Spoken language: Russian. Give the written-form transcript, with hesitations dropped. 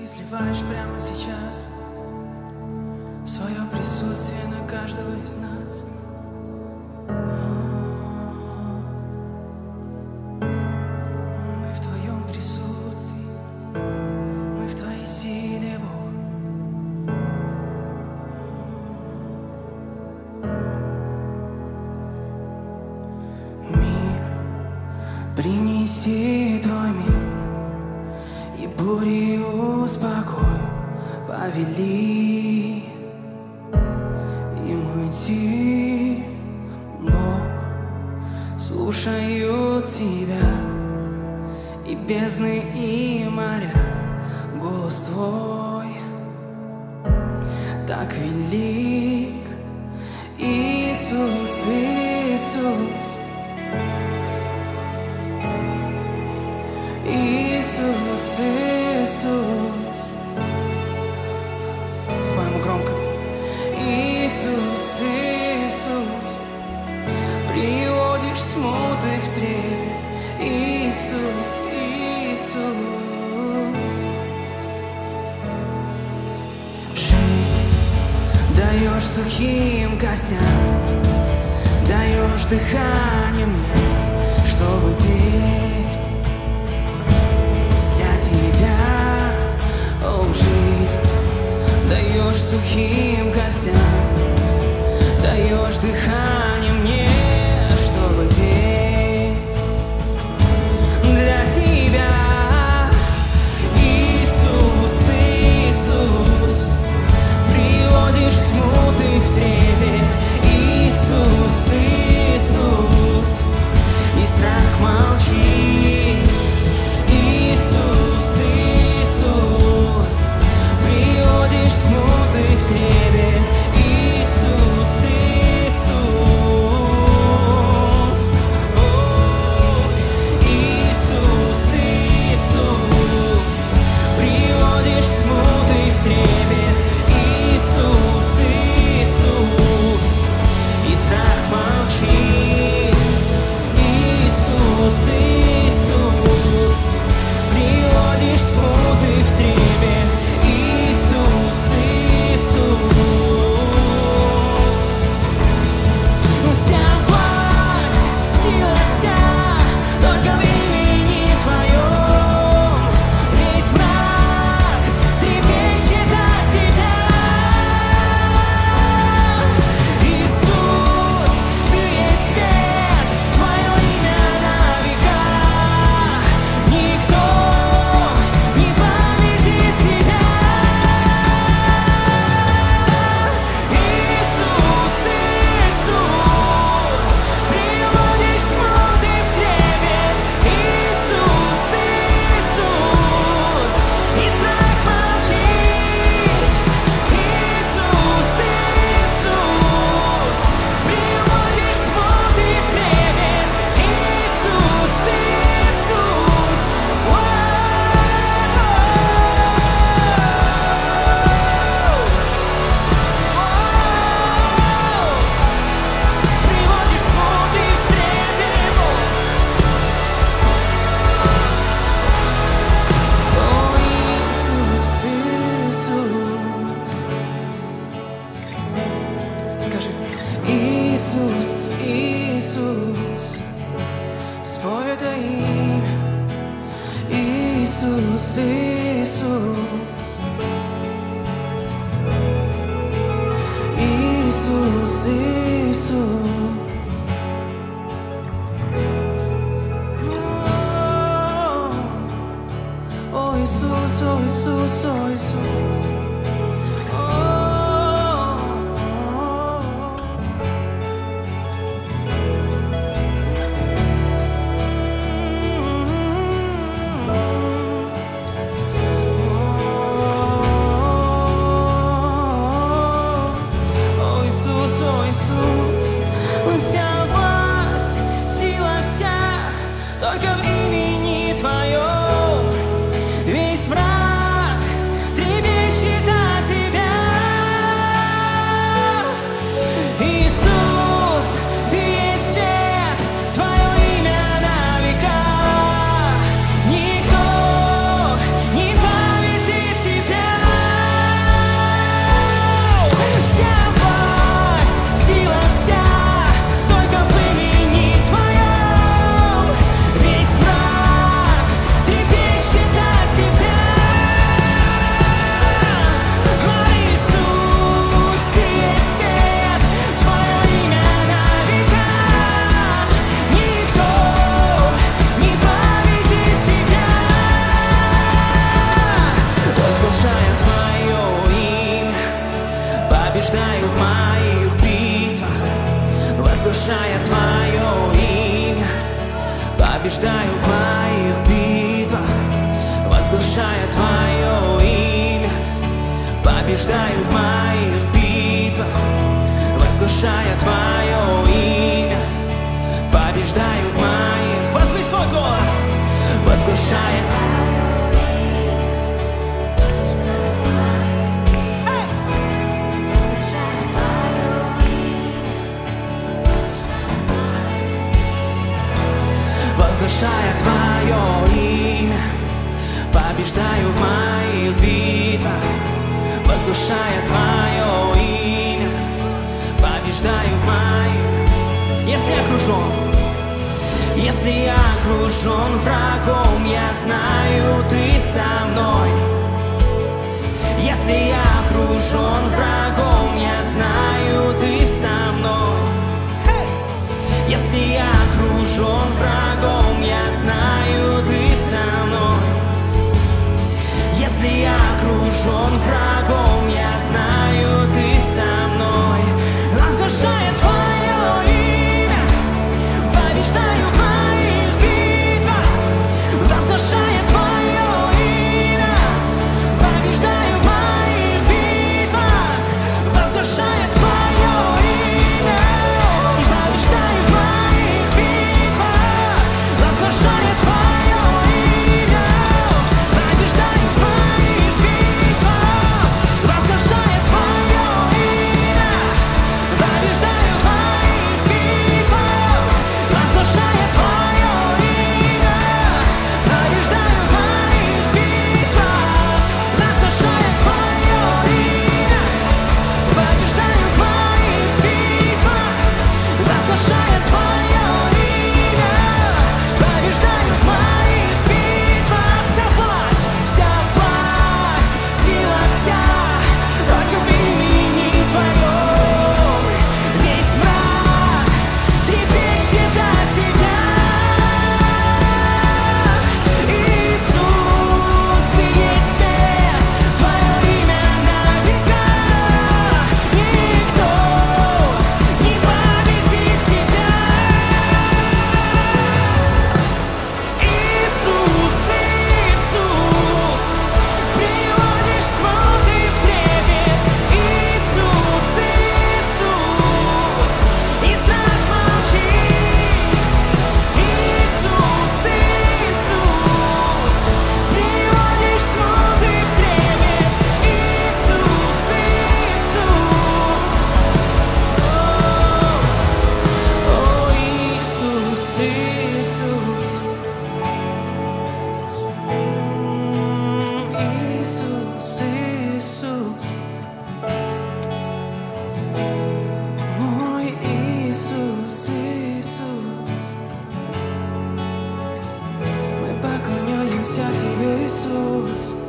изливаешь прямо сейчас свое присутствие на каждого из нас. Мы в Твоем присутствии, мы в Твоей силе, Бог. Мир, принеси Твой мир, и бури успокой, повели им уйти, Бог. Слушают Тебя и бездны, и моря, голос Твой так велик, Иисус, Иисус. Иисус, Иисус. Споем громко. Иисус, Иисус. Приводишь тьму Ты в трепет. Иисус, Иисус. Жизнь даешь сухим костям, даешь дыхание мне, чтобы петь Тебя, о, жизнь даешь сухим костям, даешь дыхание мне, чтобы петь для Тебя. Иисус, Иисус, приводишь тьму Ты в трепет. Иисус, Иисус, и страх молчит. Иисус, Иисус, приводишь тьму Ты в трепет. Иисус, Иисус, Иисус, Иисус, приводишь тьму Ты в трепет. Иисус, Иисус, и страх молчит. Иисус, Иисус, приводишь тьму Ты в трепет. Иисус, Иисус. Вся власть, сила вся, только в имени Твоем. Весь мрак трепещет от Тебя. Иисус, Ты есть свет, Твое имя на века. Никто не победит Тебя. Иисус, Иисус, приводишь тьму Ты в трепет. Иисус, Иисус, и страх молчит. Иисус, Иисус, приводишь тьму Ты в трепет. Иисус, Иисус, приводишь тьму Ты в трепет. О, Иисус, Иисус. Скажи: Иисус, Иисус, спой это имя. Иисус, Иисус, Иисус, Иисус. О, Иисус, о, Иисус, о, Иисус. О, Иисус, вся власть, сила вся, только в имени Твоем. Весь мрак трепещет Возглашая Твое имя, побеждаю в моих. Возьми свой голос, возглашая. Возглашая Твое имя, побеждаю в моих битвах. Возглашая Твое имя, побеждаю в моих. Если я окружен врагом, я знаю, Ты со мной. Если я окружен врагом, я знаю, Ты со мной. Если я окружен врагом, я знаю, Ты со мной. Если я окружен врагом, я знаю, Ты со мной. Возглашая Твое имя, побеждаю в моих битвах. Возглашая Твое имя, побеждаю в моих битвах. Возглашая Твое имя, побеждаю в моих битвах. Возглашая Твое имя, побеждаю в моих битвах. Возглашая Твое имя, побеждаю в моих битвах. Возглашая Твое имя, побеждаю в моих битвах. Возглашая Твое имя, побеждаю в моих битвах. Возглашая Твое имя, побеждаю в моих битвах. Вся власть, сила вся, только в имени Твоем. Весь мрак трепещет от Тебя. Иисус, Ты есть свет, Твое имя на века. Никто не победит Тебя. Иисус, Иисус, приводишь смуты в трепет. Иисус, Иисус, и страх молчит. Иисус, Иисус, приводишь смуты в трепет. Иисус, Иисус, о, Иисус, Иисус. Иисус, Иисус, мой Иисус, Иисус. Мы поклоняемся Тебе, Иисус.